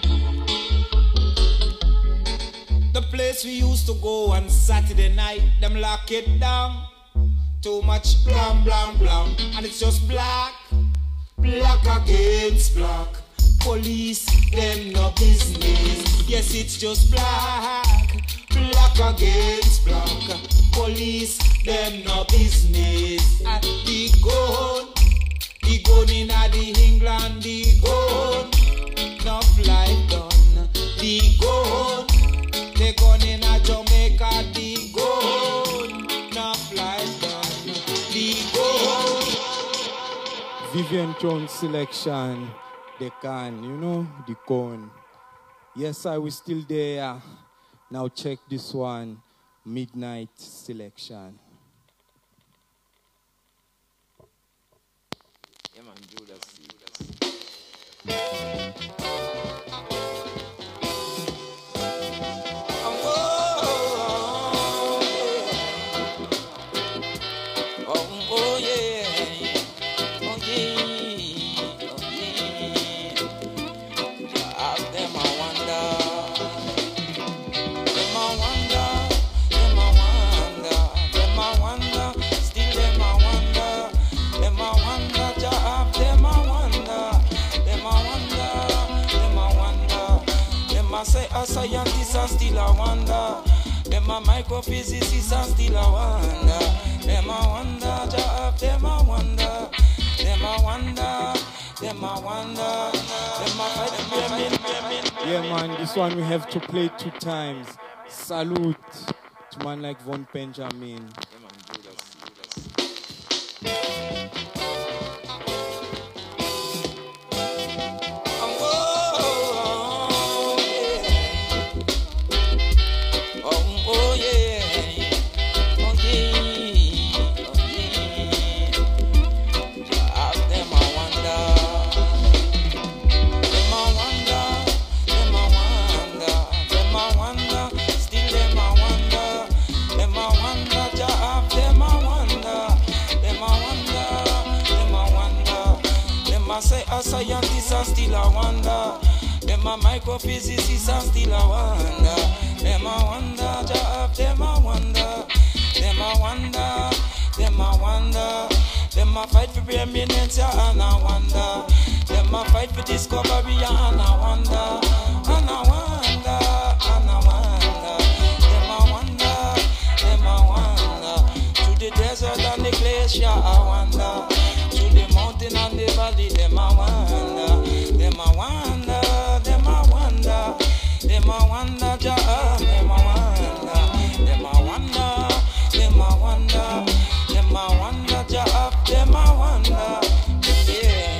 The place we used to go on Saturday night, them lock it down. Too much blam blam blam. And it's just black, black against black. Police, them no business. Yes, it's just black, black against black. Police, them no business. And the gun in the England, the gun. Enough life done. The gun in a Jamaica, the gun. Enough life done. The gun. Vivian Jones selection, the can, you know, the cone. Yes, I was still there. Now check this one, Midnight Selection. Yeah, man, Judas. Say a scientist and still a wonder. Them a microphysicist and still a wonder. Them a wonder, job. Them a wonder. Them a wonder. Them a wonder. Them a fight. Yeah, man, this one we have to play 2 times. Salute to man like Von Benjamin. say a scientist and still a wonder. Them a microphysicists and still a wonder. Them a wonder, Jah have them a wonder. Them a wonder, them a wonder. Them a fight for preeminence and a wonder. Them a fight for discovery and a wonder. And a wonder, and a wonder. Them a wonder, them a wonder. Through the desert and the glacier I wonder. Through the mountain and the valley them a wonder. Them a wonder, them a wonder. Them a wonder, Jah, them a wonder. Them a wonder, them a wonder. Them a wonder, Jah, them a wonder. Yeah.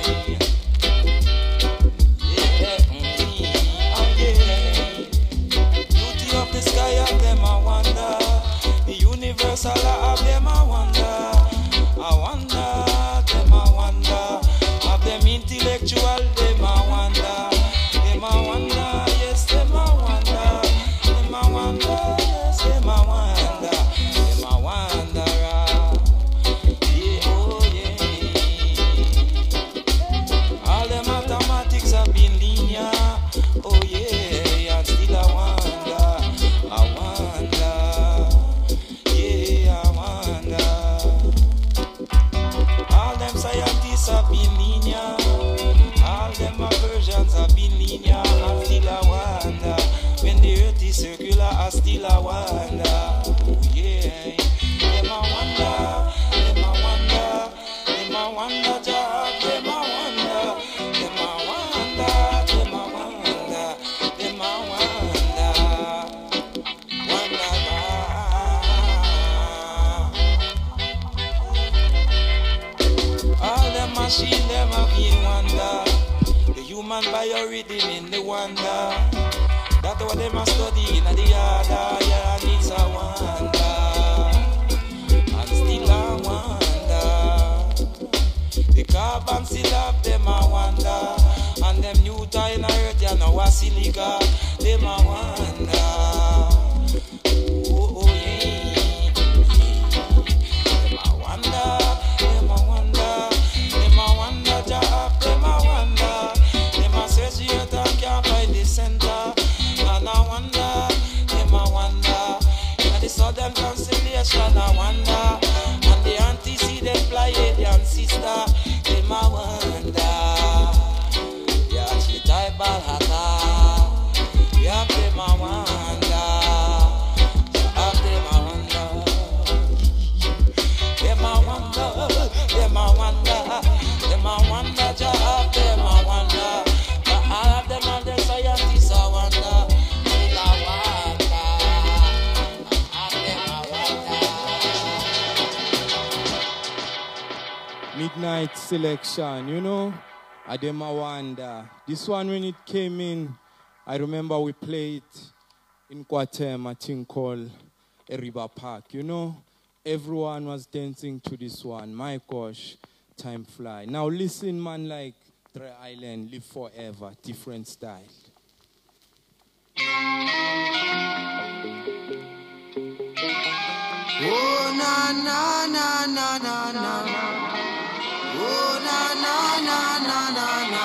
Beauty of the sky of them a wonder. The universal law of them a wonder. I wonder, them a wonder. Of them intellectual them a wonder. Them a wonder, yes them a wonder. Them a wonder, yes them a wonder. Them a wonder. Yeah, oh yeah. All them mathematics have been linear. Oh yeah, and still I wonder. I wonder. Yeah, I wonder. All them scientists have been linear. All them versions have been linear. And still I wonder. When the earth is circular, I still I wonder. Oh yeah. Them I wonder. Them I wonder. Them I wonder, Jah. Them I wonder. Them I wonder. Them I wonder. Them I wonder. Wonder. All them machine, them have been wonder. The human biorhythm in the wonder. That's what them a study in the other. Yeah, and it's a wonder. And still a wonder. The carbon still have them a wonder. And them Newton in earth, yeah, now a silica. Them a wonder. Oh, oh, yeah. Them a wonder. Them a wonder. Them a wonder, Jah, them a wonder. Them a search the earth and can't find the center. And I wonder, them a wonder. In the southern constellation I wonder. And the antecedent Pleiadian sister, them a wonder. Yeah, she type Balhaka. Yeah, them a wonder. Yeah, them a wonder. Them a wonder. Them a wonder. Them a wonder. Jah, them a wonder. But all of them and the scientists a wonder. Still a wonder. And them a wonder. Midnight selection, you know, I dem a wonder. This one, when it came in, I remember we played in Kwatem, a thing called a river park, you know. Everyone was dancing to this one. My gosh, time fly. Now listen, man, like Dre Island, live forever, different style. Oh na na na na na na. Oh na na na na na na.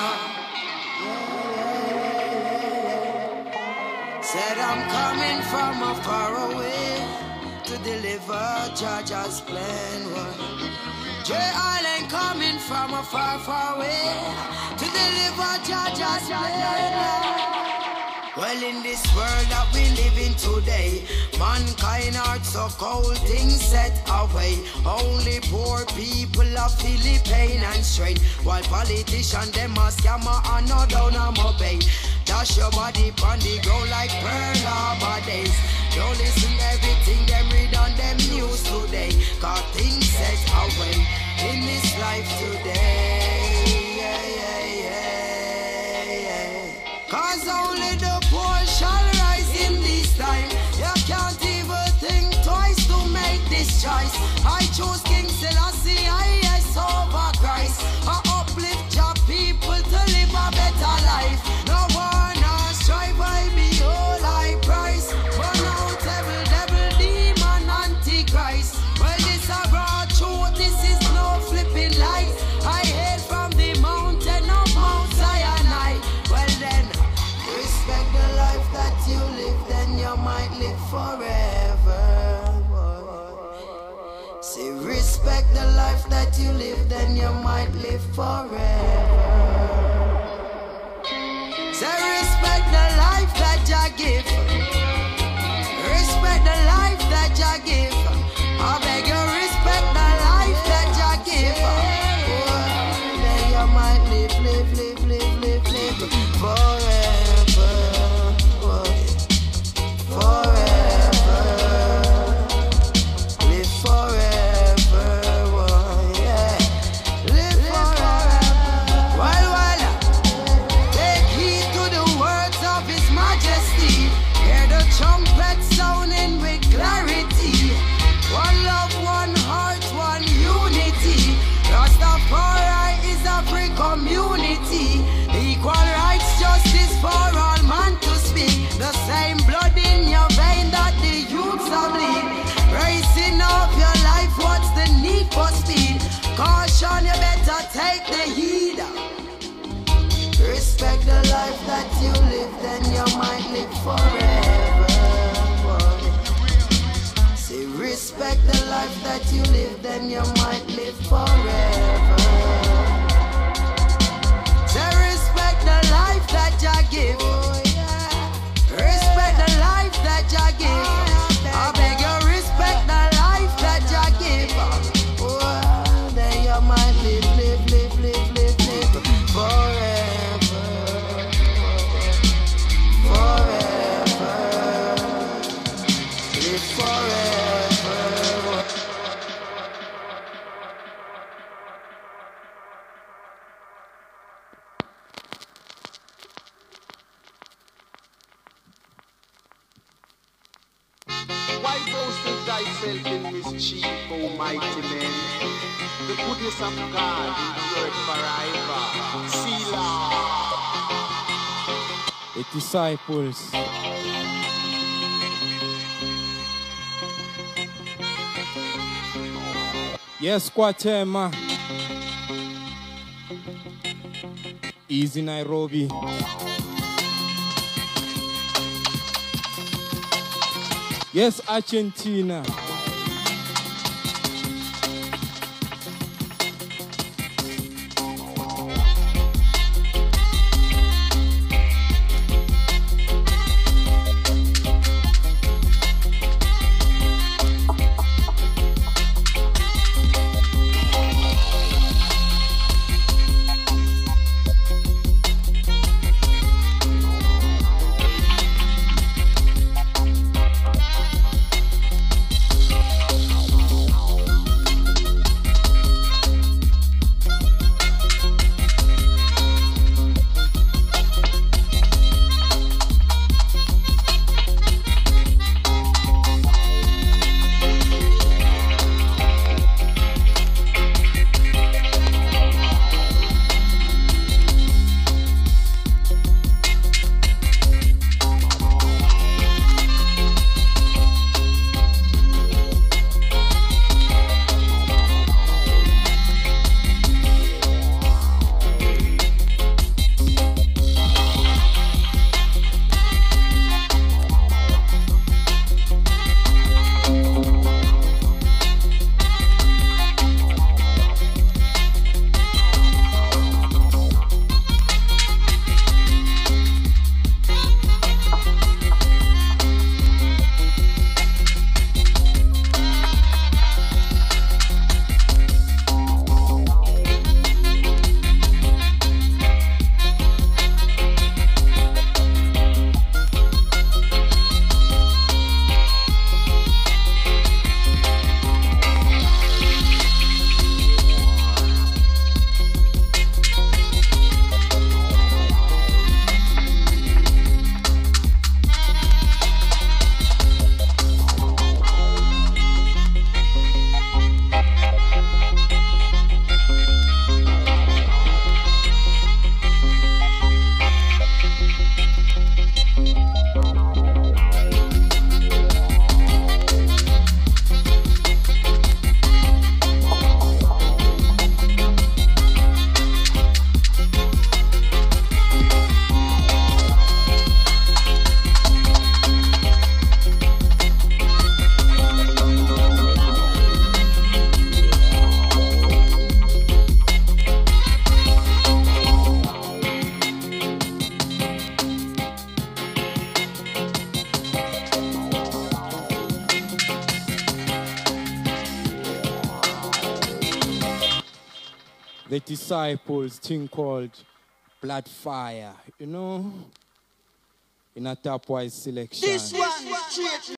Said I'm coming from a far away to deliver Jaja's plan. J Island coming from a far, far away to deliver Jaja's plan. Well, in this world that we live in today, mankind are so cold, things set away. Only poor people are feeling pain and strain, while politicians them a scammer and no down and obey. Dash your body on the ground like Pearl Harbor days. Don't listen to everything them read on them news today, cause things set away in this life today. Yeah, yeah, yeah, yeah. Cause only the poor shall rise in this time. You can't even think twice to make this choice. I choose King Selassie, I over Christ. I uplift your people to live a better life. No one has strive by me all high price. Burn out devil, demon, antichrist. Well, this a raw truth, this is no flipping light. I hail from the mountain of Say respect the life that you live, then you might live forever. Say respect the life that you give. Respect the life that you give. I beg you, respect the life that you give. Oh, then you might live forever. Forever. Live forever. Yeah. Live forever. While take heed to the words of His Majesty. Hear the trumpet sounding with clarity. One love, one heart, one unity. Rastafari is a free community. Equal rights, justice for all man to speak. The same blood in your vein that the youths are bleed. Racing off your life, what's the need for speed? Caution, you better take the heed. Respect the life that you live, then you might live forever. Say respect the life that you live, then you might live forever. Say respect the life that you give. Respect the life that you give. I beg you, respect the life that you give. Oh, then you might live forever. Forever. Live forever. Why boastest thyself in mischief, O mighty men? The goodness of God endureth forever. Selah. The disciples. Yes, Kwatema. Easy Nairobi. Yes, Argentina. the disciples, thing called Blood Fire, in a Top Wise selection. This one, straight